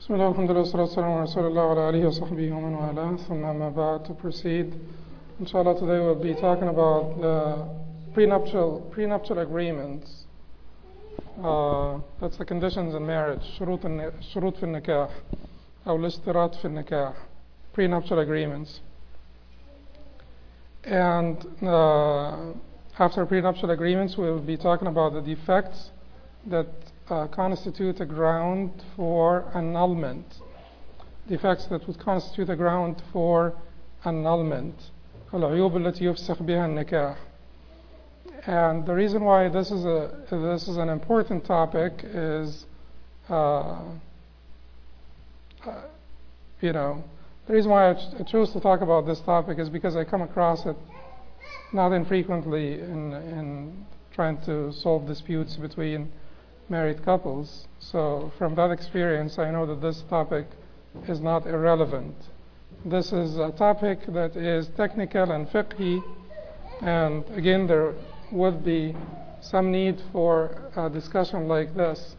بسم الله والحمد لله والصلاة والسلام على رسول الله وعلى آله وصحبه ومن والاه. ثم أما بعد, to proceed, inshallah, today we'll be talking about the prenuptial agreements. That's the conditions in marriage, شروط في النكاح أو الاشتراط في النكاح, prenuptial agreements. And after prenuptial agreements, we'll be talking about the defects that constitute a ground for annulment. Defects that would constitute a ground for annulment. العيوب التي يفسخ بها النكاح. And the reason why this is an important topic is, the reason why I chose to talk about this topic is because I come across it not infrequently in trying to solve disputes between married couples. So from that experience, I know that this topic is not irrelevant. This is a topic that is technical and fiqhi, and again, there would be some need for a discussion like this.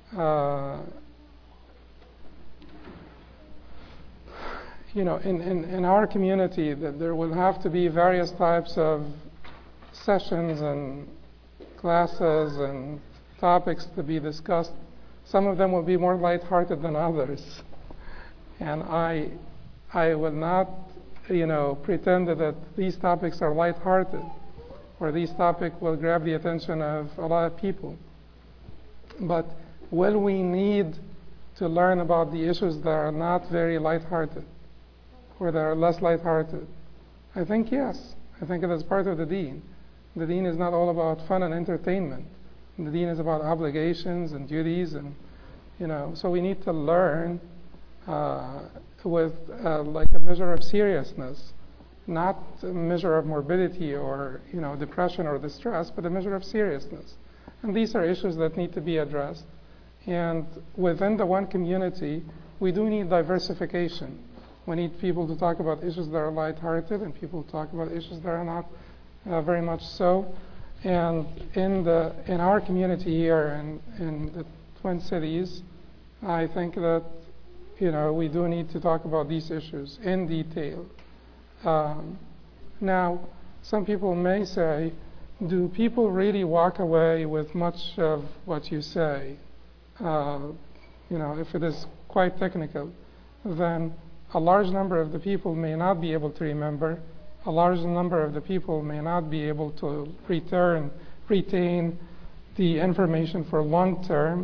In our community, that there will have to be various types of sessions and classes and topics to be discussed. Some of them will be more lighthearted than others, and I will not, pretend that these topics are lighthearted or these topics will grab the attention of a lot of people. But will we need to learn about the issues that are not very lighthearted or that are less lighthearted? I think yes. I think it is part of the deen. The deen is not all about fun and entertainment. The deen is about obligations and duties, and so we need to learn with like a measure of seriousness, not a measure of morbidity or depression or distress, but a measure of seriousness. And these are issues that need to be addressed. And within the one community, we do need diversification. We need people to talk about issues that are lighthearted and people to talk about issues that are not very much so. And in our community here in the Twin Cities, I think that we do need to talk about these issues in detail. Now, some people may say, do people really walk away with much of what you say? If it is quite technical, then a large number of the people may not be able to remember. A large number of the people may not be able to retain the information for long term.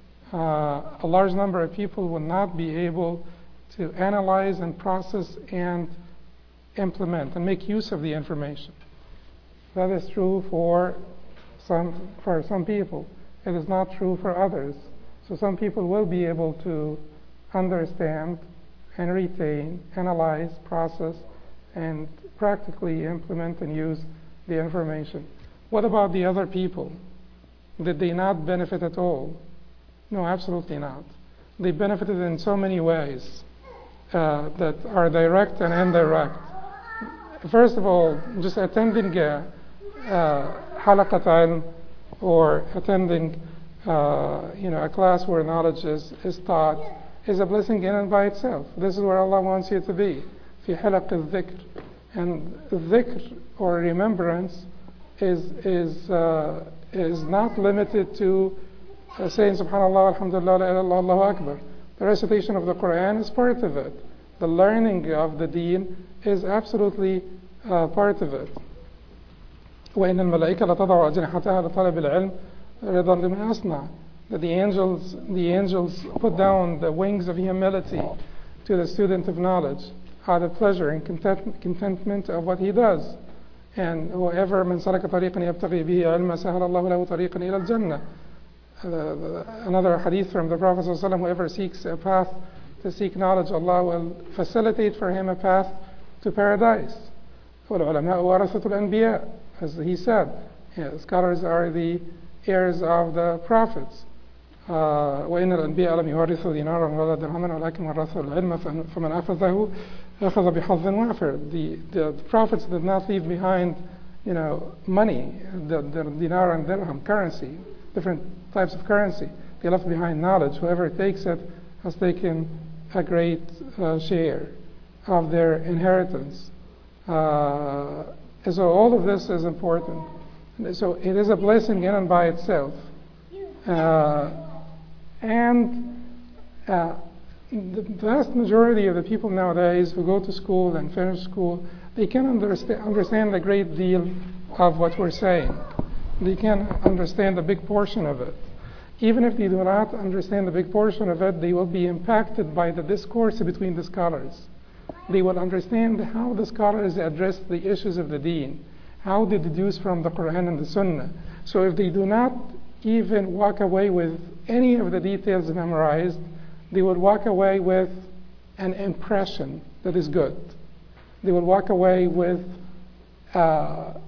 A large number of people will not be able to analyze and process and implement and make use of the information. That is true for some people. It is not true for others. So some people will be able to understand and retain, analyze, process, and practically implement and use the information. What about the other people? Did they not benefit at all? No, absolutely not. They benefited in so many ways that are direct and indirect. First of all, just attending halaqat ilm or attending a class where knowledge is taught is a blessing in and by itself. This is where Allah wants you to be. في حلق الذكر. And dhikr or remembrance is not limited to saying Subhanallah, Alhamdulillah, La ilaha illallah, Allahu Akbar. The recitation of the Quran is part of it. The learning of the deen is absolutely part of it. وإن الملائكة لتضع أجنحتها لطلب العلم رضا لما يصنع. That the angels put down the wings of humility to the student of knowledge, out of pleasure and contentment of what he does. And whoever من سلك طريقا يبتغي به علما سهل الله له طريقا إلى الجنة. Another hadith from the Prophet ﷺ, whoever seeks a path to seek knowledge, Allah will facilitate for him a path to paradise. وَالْعُلَمَاءُ وَرَثَةُ الْأَنْبِيَاء, as he said, scholars are the heirs of the prophets. وإن الأنبياء لم يورثوا دينارا ولا درهما ولكن ورثوا العلم فمن أخذه أخذ بحظ وافر. The prophets did not leave behind money, the dinar and dirham, currency, different types of currency. They left behind knowledge. Whoever takes it has taken a great share of their inheritance. And so all of this is important. So it is a blessing in and by itself. The vast majority of the people nowadays who go to school and finish school, they can understand a great deal of what we're saying. They can understand a big portion of it. Even if they do not understand a big portion of it, they will be impacted by the discourse between the scholars. They will understand how the scholars address the issues of the deen, how they deduce from the Quran and the Sunnah. So if they do not even walk away with any of the details memorized, they will walk away with an impression that is good. They will walk away with an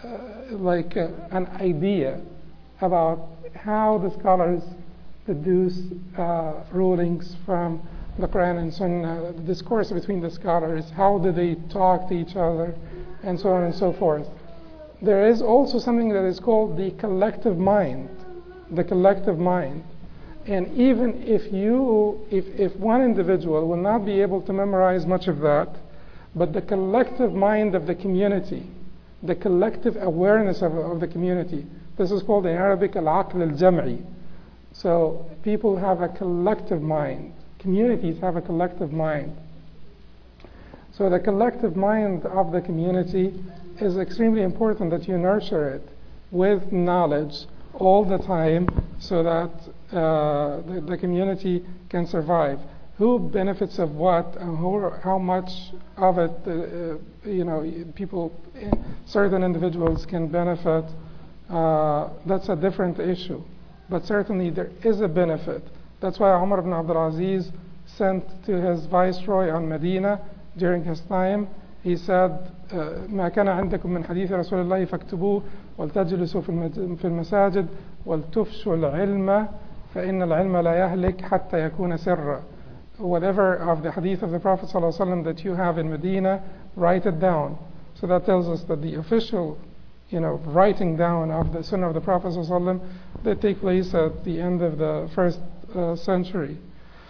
idea about how the scholars deduce rulings from the Quran and Sunnah, the discourse between the scholars, how do they talk to each other, and so on and so forth. There is also something that is called the collective mind. The collective mind. And even if one individual will not be able to memorize much of that, but the collective mind of the community, the collective awareness of the community, this is called in Arabic al-aql al-jam'i. So people have a collective mind. Communities have a collective mind. So the collective mind of the community is extremely important that you nurture it with knowledge all the time so that the community can survive. Who benefits of what and how much of it, people, certain individuals can benefit, that's a different issue. But certainly there is a benefit. That's why Umar ibn Abdul Aziz sent to his viceroy on Medina during his time. He said, ما كان عندكم من حديث رسول الله فاكتبوه ولتجلسوا في المساجد ولتفشوا العلم فإن العلم لا يهلك حتى يكون سرا. Whatever of the hadith of the Prophet ﷺ that you have in Medina, write it down. So that tells us that the official, writing down of the Sunnah of the Prophet ﷺ that take place at the end of the first century.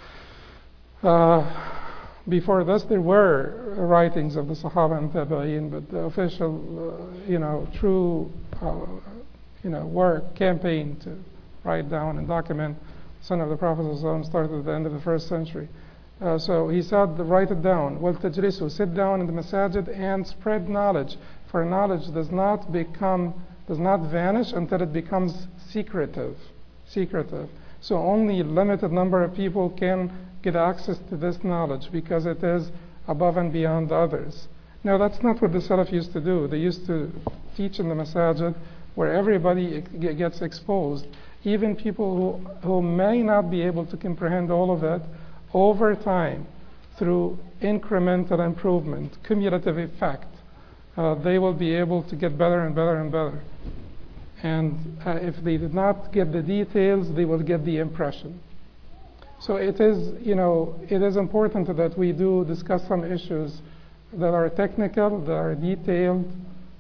Before this, there were writings of the Sahaba and Tabi'een, but the official, true, work, campaign to write down and document Sunnah of the Prophet ﷺ started at the end of the first century. So he said, write it down. وَالْتَجْلِسُ, sit down in the masajid and spread knowledge. For knowledge does not vanish until it becomes secretive. So only a limited number of people can get access to this knowledge because it is above and beyond others. Now that's not what the Salaf used to do. They used to teach in the masajid where everybody gets exposed. Even people who may not be able to comprehend all of it, over time, through incremental improvement, cumulative effect, they will be able to get better and better and better. And if they did not get the details, they will get the impression. So it is important that we do discuss some issues that are technical, that are detailed,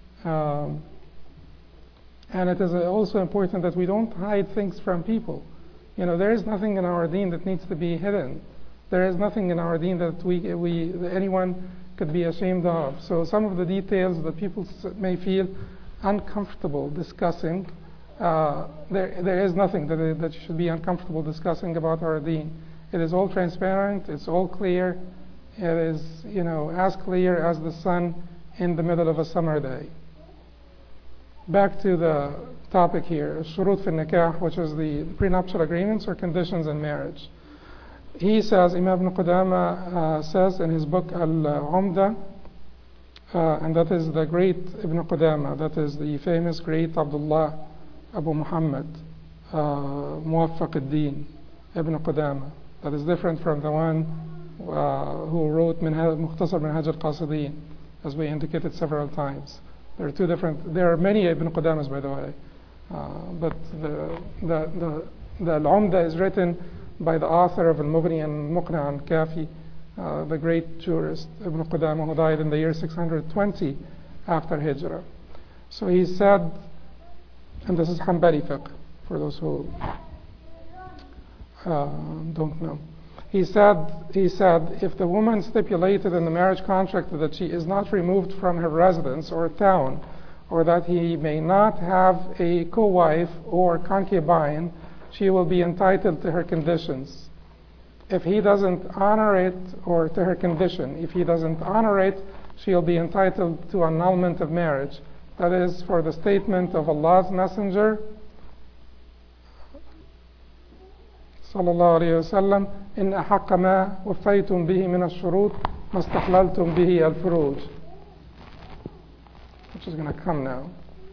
and it is also important that we don't hide things from people. There is nothing in our deen that needs to be hidden. There is nothing in our deen that that anyone could be ashamed of. So some of the details that people may feel uncomfortable discussing, there is nothing that you should be uncomfortable discussing about our deen. It is all transparent, it's all clear, it is as clear as the sun in the middle of a summer day. Back to the topic here, shurut fi nikah, which is the prenuptial agreements or conditions in marriage. He says, Imam Ibn Qudama says in his book Al-Umda, and that is the great Ibn Qudama, that is the famous great Abdullah Abu Muhammad Muwaffaq al-Din Ibn Qudama. That is different from the one who wrote Mukhtasar Minhaj al-Qasidin, as we indicated several times. There are two different. There are many Ibn Qudamas, by the way, but the Al-Umda is written by the author of Al-Mughni and Muqna and Kafi, the great jurist Ibn Qudama, who died in the year 620 after Hijrah. So he said, and this is Hanbali fiqh for those who don't know. He said, if the woman stipulated in the marriage contract that she is not removed from her residence or town, or that he may not have a co-wife or concubine, she will be entitled to her conditions. If he doesn't honor it, or to her condition, if he doesn't honor it, she'll be entitled to annulment of marriage. That is for the statement of Allah's Messenger, sallallahu alayhi wa sallam, إن أحق ما وفيتم به من الشروط ما استحللتم به الفروج, which is going to come now.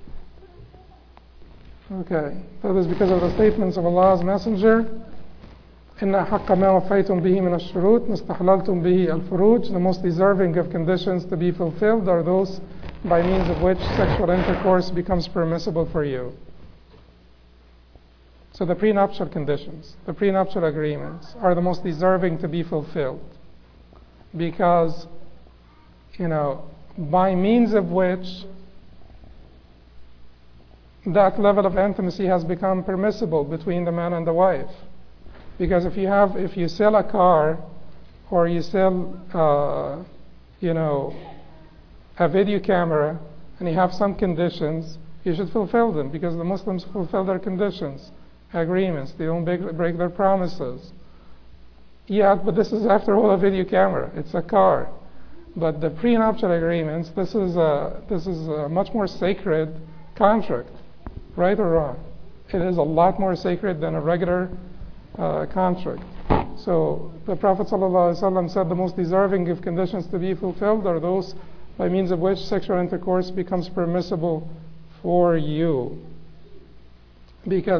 Okay, that is because of the statements of Allah's Messenger, إن أحق ما وفيتم به من الشروط ما استحللتم به الفروج. The most deserving of conditions to be fulfilled are those by means of which sexual intercourse becomes permissible for you. So the prenuptial conditions, the prenuptial agreements are the most deserving to be fulfilled, because, by means of which that level of intimacy has become permissible between the man and the wife. Because if you sell a car, or you sell, a video camera, and you have some conditions, you should fulfill them, because the Muslims fulfill their conditions, agreements. They don't break their promises. Yeah, but this is, after all, a video camera. It's a car. But the prenuptial agreements, this is a much more sacred contract, right or wrong? It is a lot more sacred than a regular contract. So the Prophet ﷺ said the most deserving of conditions to be fulfilled are those by means of which sexual intercourse becomes permissible for you. Because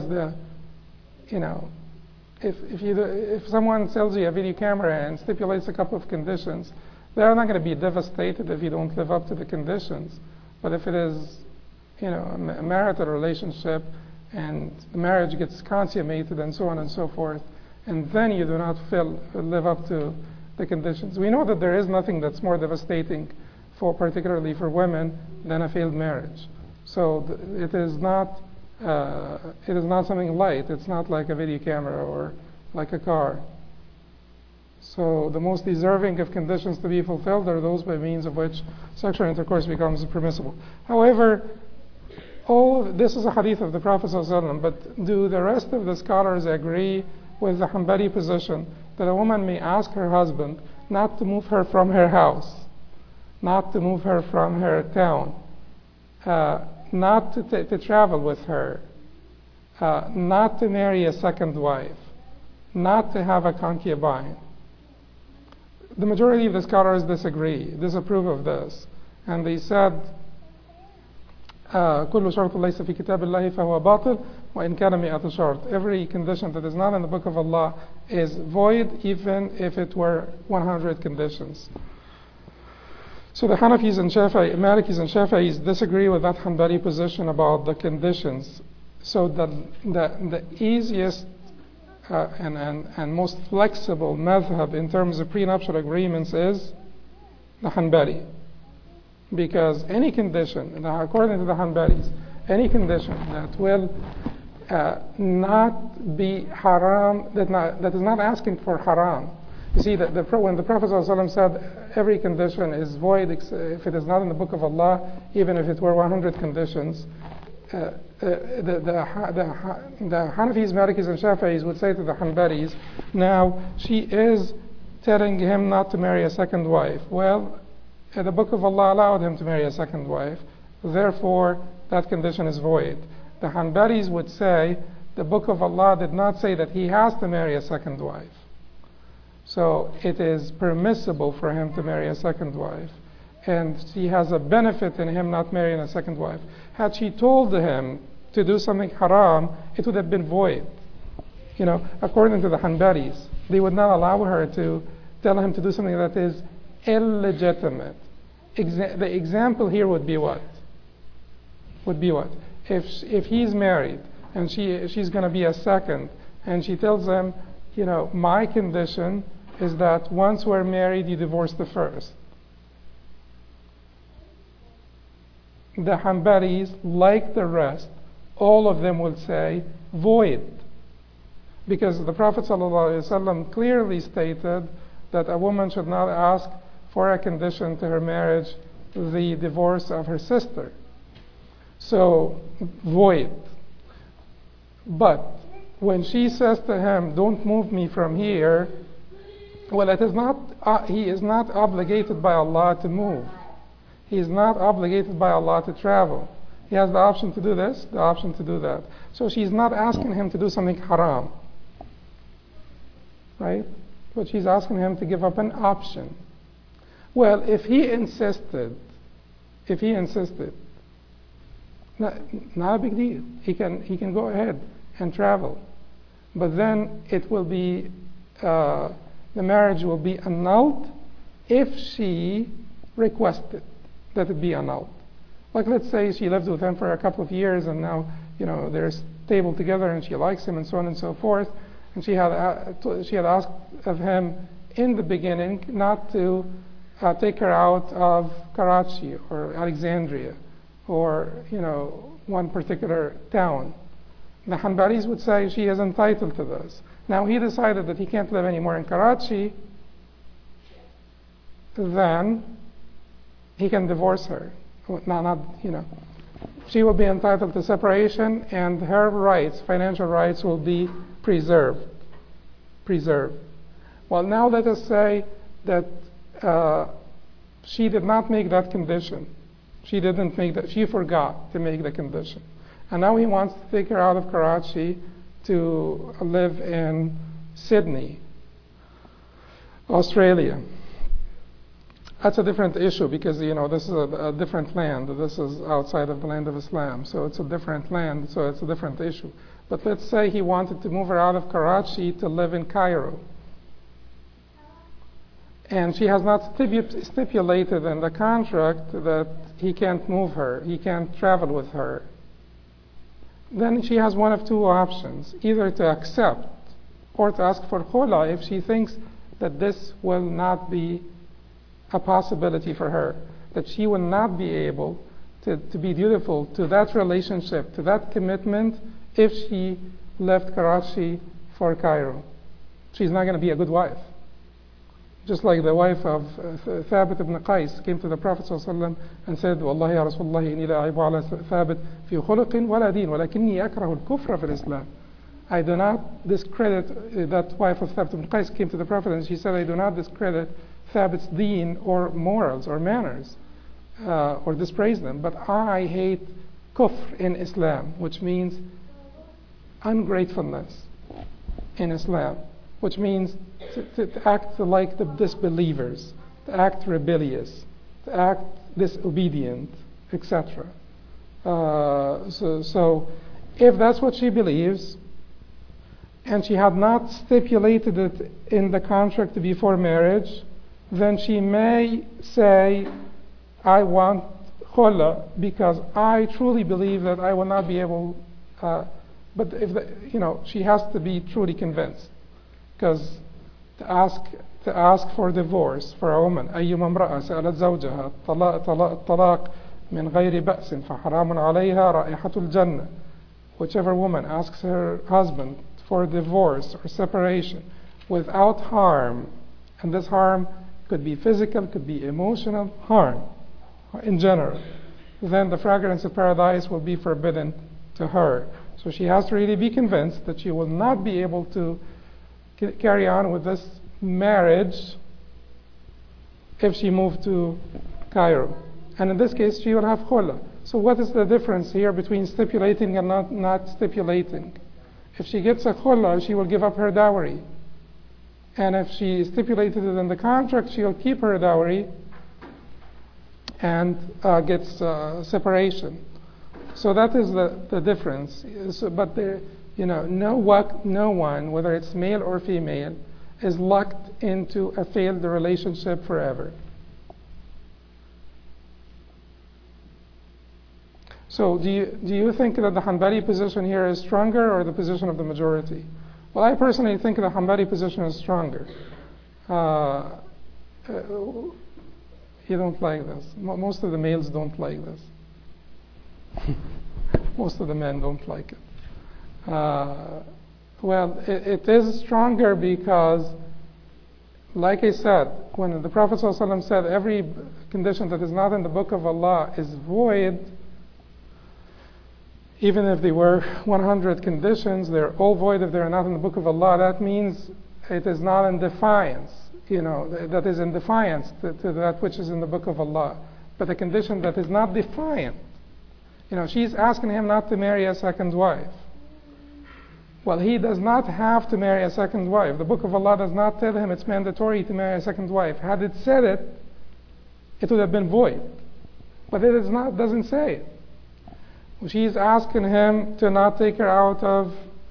if someone sells you a video camera and stipulates a couple of conditions, they're not going to be devastated if you don't live up to the conditions. But if it is, a marital relationship, and the marriage gets consummated and so on and so forth, and then you do not live up to the conditions. We know that there is nothing that's more devastating, particularly for women, than a failed marriage. So it is not something light. It's not like a video camera or like a car. So the most deserving of conditions to be fulfilled are those by means of which sexual intercourse becomes permissible. However, this is a hadith of the Prophet ﷺ, but do the rest of the scholars agree with the Hanbali position that a woman may ask her husband not to move her from her house, not to move her from her town, not to travel with her, not to marry a second wife, not to have a concubine? The majority of the scholars disapprove of this, and they said, كل شرط ليس في كتاب الله فهو باطل وإن كان مئة شرط. Every condition that is not in the book of Allah is void, even if it were 100 conditions. So the Hanafis and Malikis and Shafi'is disagree with that Hanbali position about the conditions. So the easiest and most flexible madhab in terms of prenuptial agreements is the Hanbali. Because any condition, according to the Hanbalis, any condition that will not be haram, that is not asking for haram. You see, when the Prophet ﷺ said every condition is void if it is not in the book of Allah, even if it were 100 conditions, the Hanafis, Malikis, and Shafi'is would say to the Hanbalis, now she is telling him not to marry a second wife. Well, the book of Allah allowed him to marry a second wife, therefore that condition is void. The Hanbalis would say the book of Allah did not say that he has to marry a second wife. So it is permissible for him to marry a second wife, and she has a benefit in him not marrying a second wife. Had she told him to do something haram, it would have been void. According to the Hanbalis, they would not allow her to tell him to do something that is illegitimate. The example here would be what? If he's married and she's going to be a second, and she tells him, my condition is that once we're married, you divorce the first. The Hanbalis, like the rest, all of them would say void. Because the Prophet ﷺ clearly stated that a woman should not ask for a condition to her marriage the divorce of her sister. So, void. But when she says to him, don't move me from here, well, it is not, he is not obligated by Allah to move. He is not obligated by Allah to travel. He has the option to do this, the option to do that. So she's not asking him to do something haram. Right? But she's asking him to give up an option. Well, if he insisted, not a big deal. He can go ahead and travel. But then it will be, the marriage will be annulled if she requested that it be annulled. Like, let's say she lived with him for a couple of years and now, they're stable together and she likes him and so on and so forth. And she had asked of him in the beginning not to take her out of Karachi or Alexandria or, one particular town. The Hanbalis would say she is entitled to this. Now he decided that he can't live anymore in Karachi, then he can divorce her. She will be entitled to separation and her rights, financial rights, will be preserved. Well, now let us say that she did not make that condition. She forgot to make the condition. And now he wants to take her out of Karachi to live in Sydney, Australia. That's a different issue because, this is a different land. This is outside of the land of Islam. So it's a different land, so it's a different issue. But let's say he wanted to move her out of Karachi to live in Cairo. And she has not stipulated in the contract that he can't move her, he can't travel with her. Then she has one of two options, either to accept or to ask for khula if she thinks that this will not be a possibility for her, that she will not be able to be dutiful to that relationship, to that commitment, if she left Karachi for Cairo. She's not going to be a good wife. Just like the wife of Thabit ibn Qais came to the Prophet ﷺ and said, Wallahi ya Rasulullah, inni la aibu ala Thabit fi khuluqin wala din, walakinni akrahu al-kufra fi al-Islam. I do not discredit, that wife of Thabit ibn Qais came to the Prophet and she said, I do not discredit Thabit's deen or morals or manners or dispraise them, but I hate kufr in Islam, which means ungratefulness in Islam, which means to act like the disbelievers, to act rebellious, to act disobedient, etc. So if that's what she believes, and she had not stipulated it in the contract before marriage, then she may say, I want khula because I truly believe that I will not be able, but if she has to be truly convinced. Because to ask for divorce for a woman, أيما امرأة سألت زوجها الطلاق من غير بأس فحرام عليها رائحة الجنة. Whichever woman asks her husband for divorce or separation without harm, and this harm could be physical, could be emotional harm in general, then the fragrance of paradise will be forbidden to her. So she has to really be convinced that she will not be able to carry on with this marriage if she moved to Cairo. And in this case, she will have khula. So what is the difference here between stipulating and not stipulating? If she gets a khula, she will give up her dowry. And if she stipulated it in the contract, she will keep her dowry and gets separation. So that is the difference. But no one, whether it's male or female, is locked into a failed relationship forever. So do you think that the Hanbali position here is stronger or the position of the majority? Well, I personally think the Hanbali position is stronger. You don't like this. Most of the males don't like this. Most of the men don't like it. Well, it is stronger because, like I said, when the Prophet ﷺ said every condition that is not in the book of Allah is void, even if they were 100 conditions, they're all void if they're not in the book of Allah. That means it is not in defiance, that is in defiance to that which is in the book of Allah. But a condition that is not defiant, she's asking him not to marry a second wife. Well, he does not have to marry a second wife. The book of Allah does not tell him it's mandatory to marry a second wife. Had it said it, it would have been void. But it is not, doesn't say it. She's asking him to not take her out of,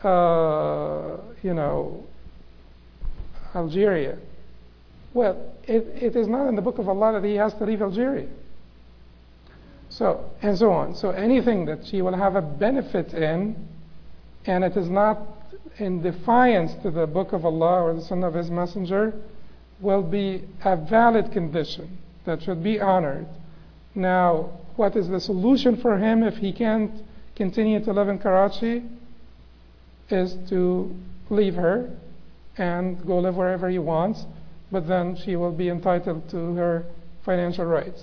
Algeria. Well, it is not in the book of Allah that he has to leave Algeria. So, and so on. So anything that she will have a benefit in, and it is not in defiance to the book of Allah or the Sunnah of His Messenger, will be a valid condition that should be honored. Now, what is the solution for him if he can't continue to live in Karachi? Is to leave her and go live wherever he wants, but then she will be entitled to her financial rights.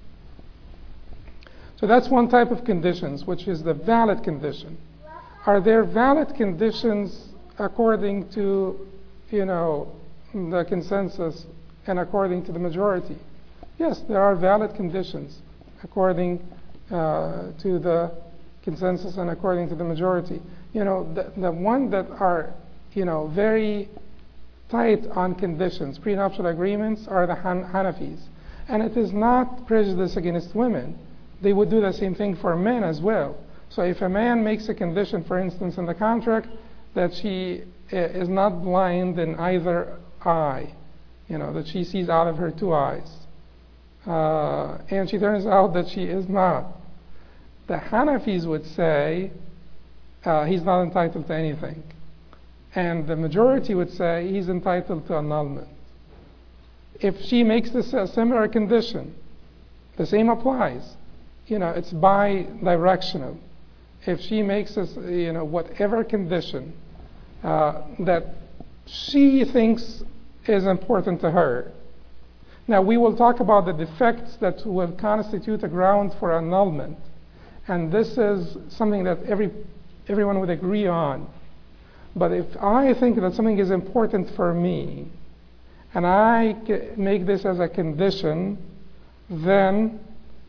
So that's one type of conditions, which is the valid condition. Are there valid conditions according to, the consensus and according to the majority? Yes, there are valid conditions according to the consensus and according to the majority. The one that are, very tight on conditions, prenuptial agreements, are the Hanafis. And it is not prejudice against women. They would do the same thing for men as well. So if a man makes a condition, for instance, in the contract, that she is not blind in either eye, that she sees out of her two eyes, and she turns out that she is not, the Hanafis would say he's not entitled to anything. And the majority would say he's entitled to annulment. If she makes this a similar condition, the same applies. It's bi-directional. If she makes this, whatever condition that she thinks is important to her. Now, we will talk about the defects that will constitute a ground for annulment. And this is something that everyone would agree on. But if I think that something is important for me, and I make this as a condition, then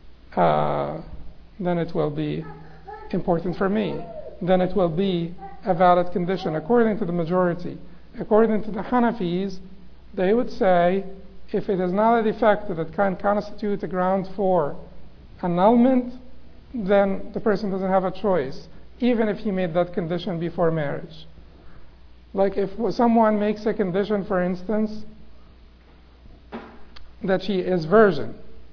it will be important for me. Then it will be a valid condition, according to the majority. According to the Hanafis, they would say, if it is not a defect that can constitute a ground for annulment, then the person doesn't have a choice, even if he made that condition before marriage. Like if someone makes a condition, for instance, that she is virgin,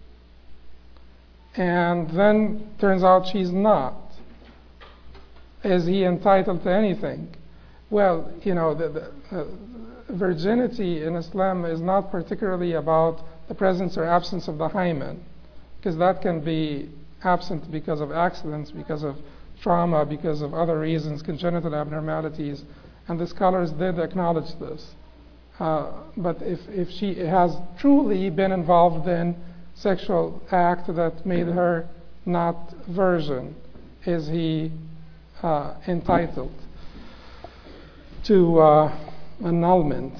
and then turns out she's not, is he entitled to anything? Well, the virginity in Islam is not particularly about the presence or absence of the hymen, because that can be absent because of accidents, because of trauma, because of other reasons, congenital abnormalities, and the scholars did acknowledge this. But if she has truly been involved in sexual act that made her not virgin, is he entitled to annulment?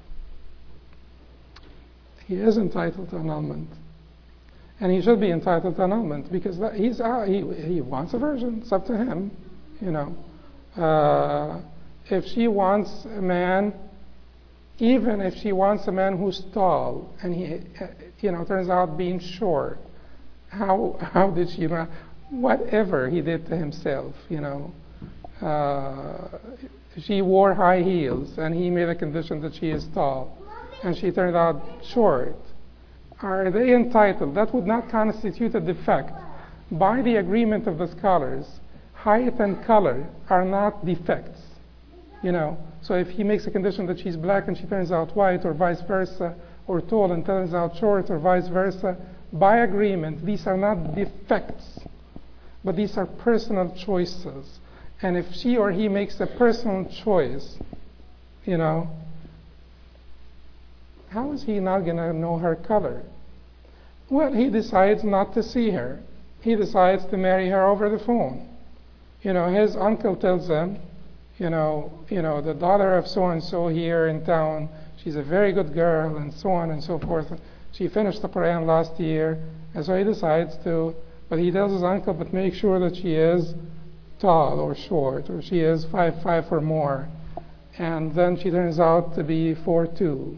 He is entitled to annulment, and he should be entitled to annulment because he wants a virgin. It's up to him, If she wants a man, even if she wants a man who's tall and he, turns out being short, how did she? Whatever he did to himself, she wore high heels and he made a condition that she is tall, and she turned out short. Are they entitled? That would not constitute a defect. By the agreement of the scholars, height and color are not defects. So if he makes a condition that she's black and she turns out white, or vice versa, or tall and turns out short, or vice versa, by agreement, these are not defects, but these are personal choices. And if she or he makes a personal choice, how is he not going to know her color? Well, he decides not to see her. He decides to marry her over the phone. His uncle tells him, the daughter of so-and-so here in town, she's a very good girl, and so on and so forth. She finished the Quran last year, and so he decides to, but he tells his uncle, but make sure that she is tall or short, or she is 5'5" or more. And then she turns out to be 4'2".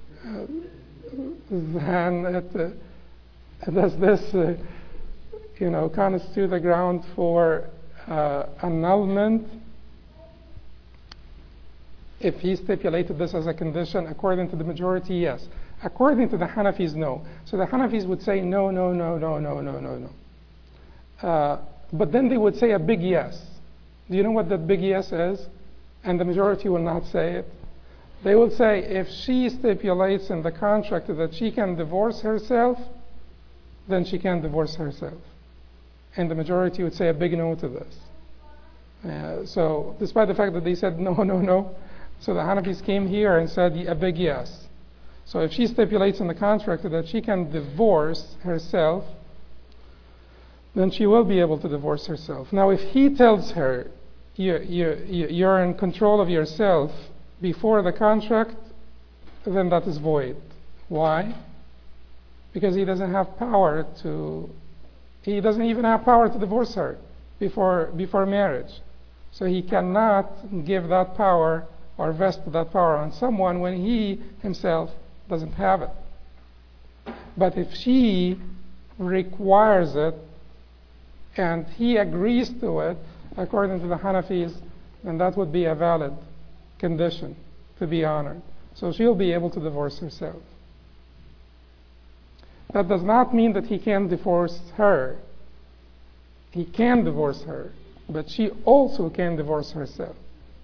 Then does this, constitute the ground for annulment? If he stipulated this as a condition, according to the majority, yes. According to the Hanafis, no. So the Hanafis would say no, no, no, no, no, no, no, no. But then they would say a big yes. Do you know what that big yes is? And the majority will not say it. They will say if she stipulates in the contract that she can divorce herself, then she can divorce herself. And the majority would say a big no to this. So despite the fact that they said no, no, no, so the Hanafis came here and said a big yes. So if she stipulates in the contract that she can divorce herself, then she will be able to divorce herself. Now if he tells her, you're in control of yourself before the contract, then that is void. Why? Because he doesn't have power to, he doesn't even have power to divorce her before marriage. So he cannot give that power or vest that power on someone when he himself doesn't have it. But if she requires it and he agrees to it, according to the Hanafis, then that would be a valid condition to be honored. So she'll be able to divorce herself. That does not mean that he can divorce her. He can divorce her, but she also can divorce herself.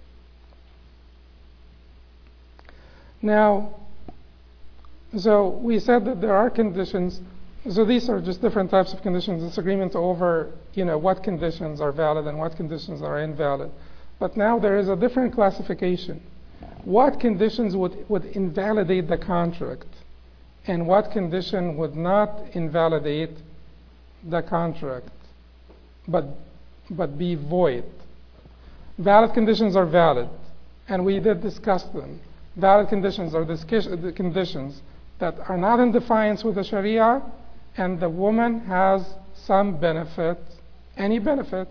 Now, so we said that there are conditions. So these are just different types of conditions, disagreement over, what conditions are valid and what conditions are invalid. But now there is a different classification. What conditions would invalidate the contract? And what condition would not invalidate the contract, but be void? Valid conditions are valid, and we did discuss them. Valid conditions are the conditions that are not in defiance with the Sharia, and the woman has some benefit, any benefit,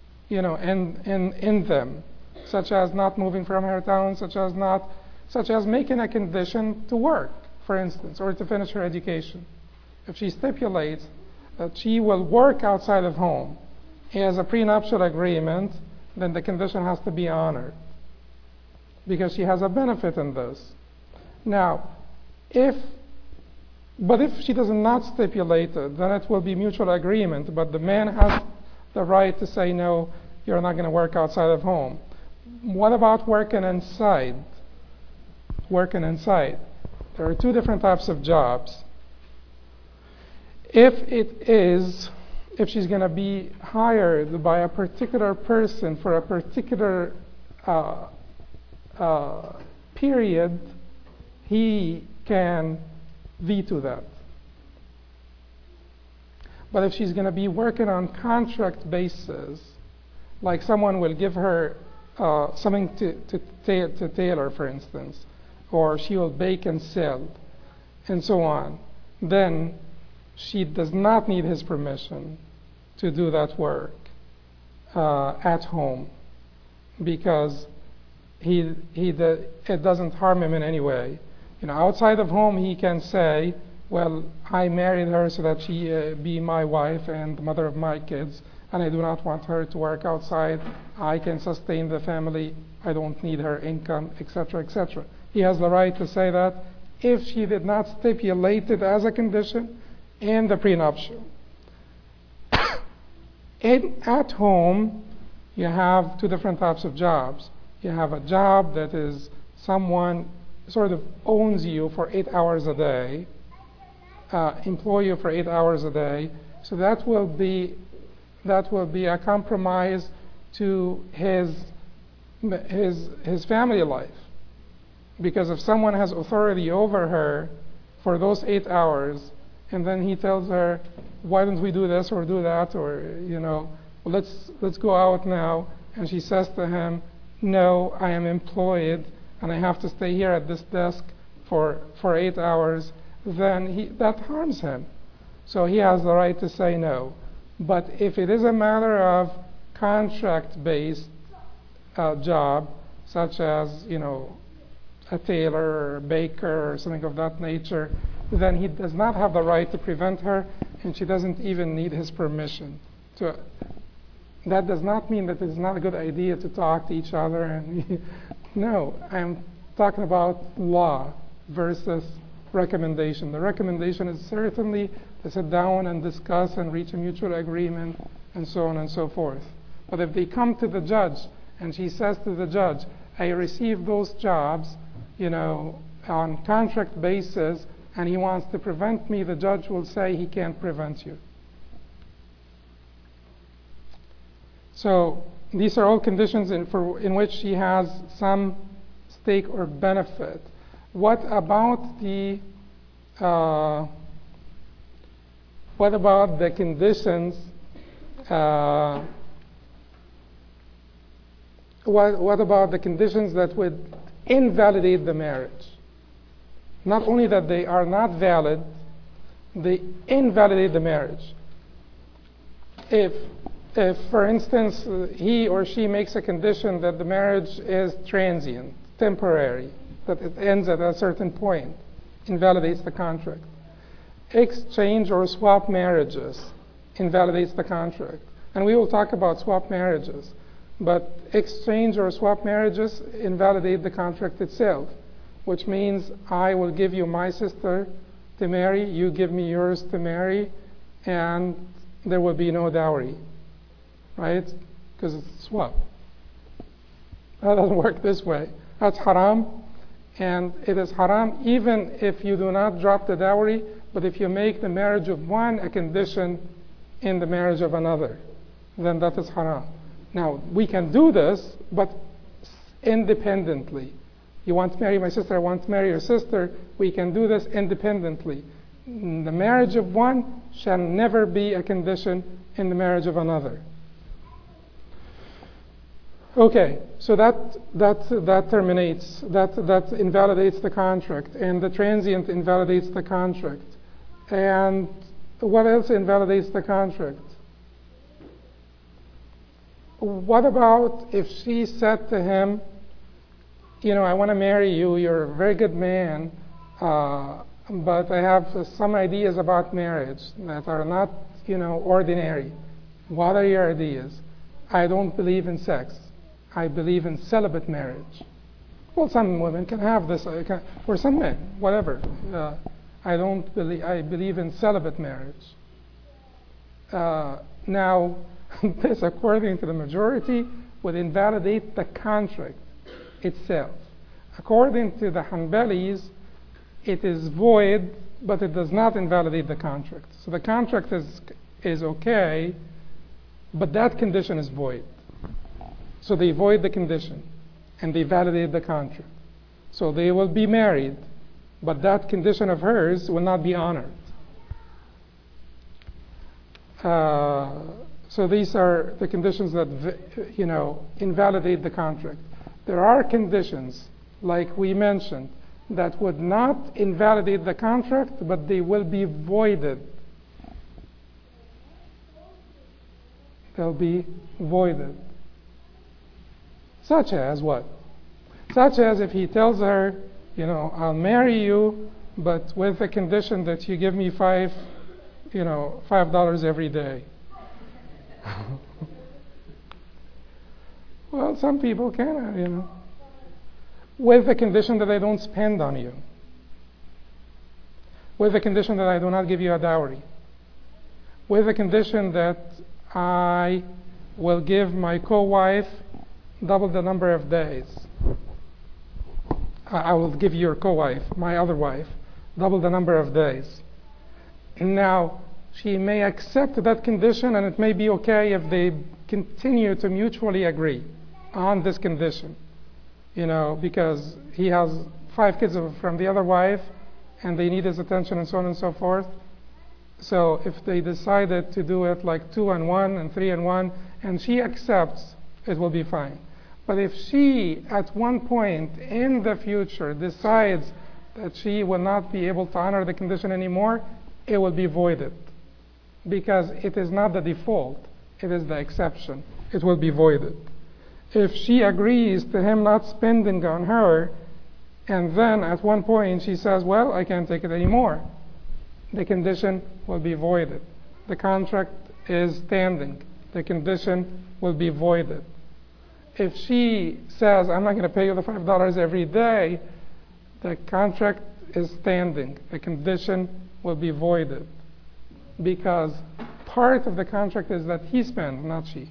in them, such as not moving from her town, such as making a condition to work, for instance, or to finish her education. If she stipulates that she will work outside of home as a prenuptial agreement, then the condition has to be honored because she has a benefit in this. Now, if she does not stipulate it, then it will be mutual agreement, but the man has the right to say, no, you're not going to work outside of home. What about working inside? Working inside. There are two different types of jobs. If she's going to be hired by a particular person for a particular period, he can veto that. But if she's going to be working on contract basis, like someone will give her something to tailor, for instance, or she will bake and sell, and so on, then she does not need his permission to do that work at home, because it doesn't harm him in any way. Outside of home, he can say, well, I married her so that she be my wife and the mother of my kids, and I do not want her to work outside. I can sustain the family. I don't need her income, etc., etc. He has the right to say that if she did not stipulate it as a condition in the prenuptial. At home, you have two different types of jobs. You have a job that is someone sort of owns you for 8 hours a day, employ you for 8 hours a day. So that will be a compromise to his family life. Because if someone has authority over her for those 8 hours, and then he tells her, why don't we do this or do that, or, let's go out now, and she says to him, no, I am employed, and I have to stay here at this desk for 8 hours, then that harms him. So he has the right to say no. But if it is a matter of contract-based job, such as, a tailor or a baker or something of that nature, then he does not have the right to prevent her, and she doesn't even need his permission. That does not mean that it's not a good idea to talk to each other. And no, I'm talking about law versus recommendation. The recommendation is certainly to sit down and discuss and reach a mutual agreement and so on and so forth. But if they come to the judge and she says to the judge, I received those jobs, on contract basis, and he wants to prevent me, the judge will say he can't prevent you. So these are all conditions in which she has some stake or benefit. What about the conditions? What about the conditions that would invalidate the marriage? Not only that they are not valid, they invalidate the marriage. If for instance, he or she makes a condition that the marriage is transient, temporary, that it ends at a certain point, invalidates the contract. Exchange or swap marriages invalidates the contract. And we will talk about swap marriages. But exchange or swap marriages invalidate the contract itself, which means I will give you my sister to marry, you give me yours to marry, and there will be no dowry, right? Because it's a swap. That doesn't work this way. That's haram, and it is haram even if you do not drop the dowry, but if you make the marriage of one a condition in the marriage of another, then that is haram. Now, we can do this, but independently. You want to marry my sister, I want to marry your sister, we can do this independently. The marriage of one shall never be a condition in the marriage of another. Okay, so that terminates, that invalidates the contract, and the transient invalidates the contract. And what else invalidates the contract? What about if she said to him, I want to marry you, you're a very good man, but I have some ideas about marriage that are not, ordinary. What are your ideas? I don't believe in sex. I believe in celibate marriage. Well, some women can have this, or some men, whatever. I believe in celibate marriage. Now, this, according to the majority, would invalidate the contract itself. According to the Hanbalis, it is void, but it does not invalidate the contract. So the contract is okay, but that condition is void. So they void the condition, and they validate the contract. So they will be married, but that condition of hers will not be honored. So these are the conditions that, invalidate the contract. There are conditions, like we mentioned, that would not invalidate the contract, but they will be voided. They'll be voided. Such as what? Such as if he tells her, I'll marry you, but with the condition that you give me $5 every day. Well, some people can, with the condition that I don't spend on you, with the condition that I do not give you a dowry, with the condition that I will give my co-wife double the number of days. I will give your co-wife, my other wife, double the number of days. Now, she may accept that condition, and it may be okay if they continue to mutually agree on this condition, because he has 5 kids from the other wife, and they need his attention and so on and so forth. So if they decided to do it like 2 and 1 and 3 and 1, and she accepts, it will be fine. But if she, at one point in the future, decides that she will not be able to honor the condition anymore, it will be voided. Because it is not the default, it is the exception. It will be voided. If she agrees to him not spending on her, and then at one point she says, well, I can't take it anymore, the condition will be voided. The contract is standing. The condition will be voided. If she says, I'm not going to pay you the $5 every day, the contract is standing. The condition will be voided. Because part of the contract is that he spends, not she.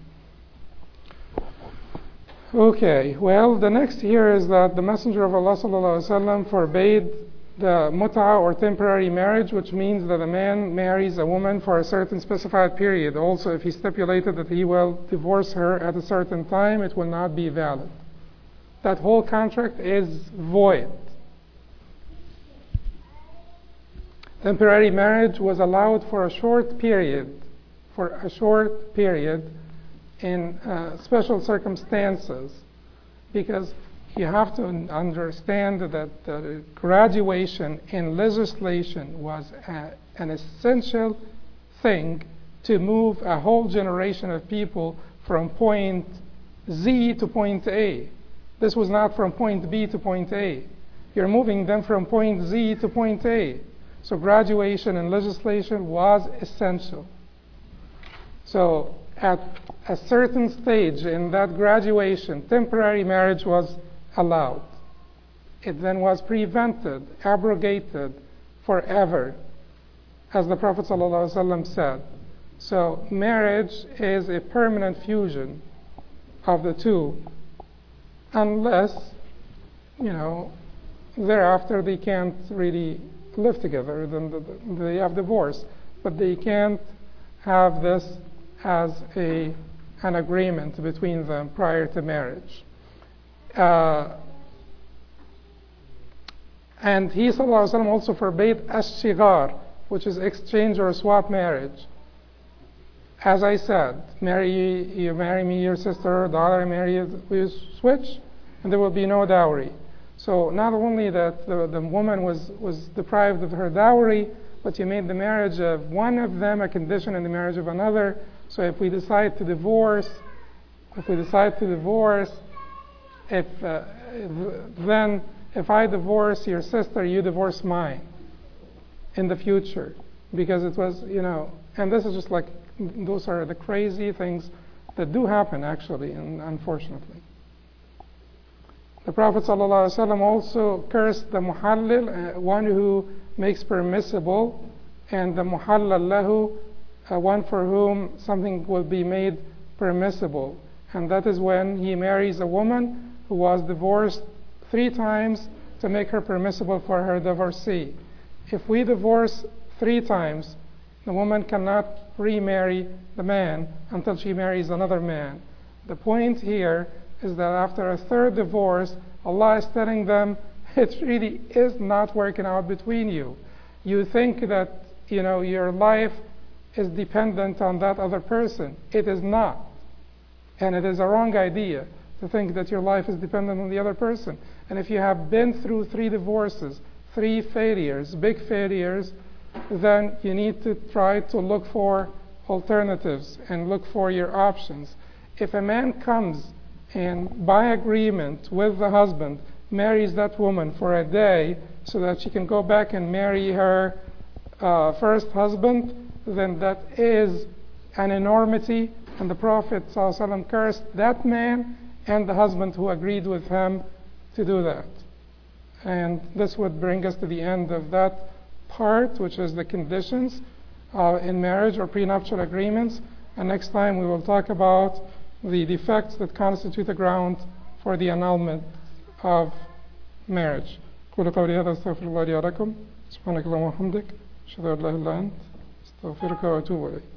Okay, well, the next here is that the Messenger of Allah ﷺ forbade the mut'a or temporary marriage, which means that a man marries a woman for a certain specified period. Also, if he stipulated that he will divorce her at a certain time, it will not be valid. That whole contract is void. Temporary marriage was allowed for a short period, in special circumstances, because you have to understand that graduation in legislation was an essential thing to move a whole generation of people from point Z to point A. This was not from point B to point A. You're moving them from point Z to point A. So graduation in legislation was essential. So at a certain stage in that graduation, temporary marriage was allowed. It then was prevented, abrogated forever, as the Prophet ﷺ said. So marriage is a permanent fusion of the two, unless, thereafter they can't really live together, then they have divorce. But they can't have this as an agreement between them prior to marriage. And he ﷺ also forbade ash-shigar, which is exchange or swap marriage. As I said, you marry me, your sister or daughter, I marry you, we switch, and there will be no dowry. So not only that the woman was deprived of her dowry, but you made the marriage of one of them a condition in the marriage of another. So if we decide to divorce, then if I divorce your sister, you divorce mine in the future, because it was, and this is just like, those are the crazy things that do happen actually, and unfortunately. The Prophet ﷺ also cursed the muhallil, one who makes permissible, and the muhallal lahu, one for whom something will be made permissible. And that is when he marries a woman who was divorced 3 times to make her permissible for her divorcee. If we divorce 3 times, the woman cannot remarry the man until she marries another man. The point here is that after a 3rd divorce, Allah is telling them, it really is not working out between you. You think that, your life is dependent on that other person. It is not. And it is a wrong idea to think that your life is dependent on the other person. And if you have been through 3 divorces, 3 failures, big failures, then you need to try to look for alternatives and look for your options. If a man comes and by agreement with the husband marries that woman for a day so that she can go back and marry her first husband, then that is an enormity, and the Prophet ﷺ cursed that man and the husband who agreed with him to do that. And this would bring us to the end of that part, which is the conditions in marriage or prenuptial agreements. And next time we will talk about the defects that constitute the ground for the annulment of marriage. قولوا قولي هذا استغفر الله لي ولكم سبحانك اللهم وبحمدك أشهد أن لا إله إلا أنت أستغفرك وأتوب إليك.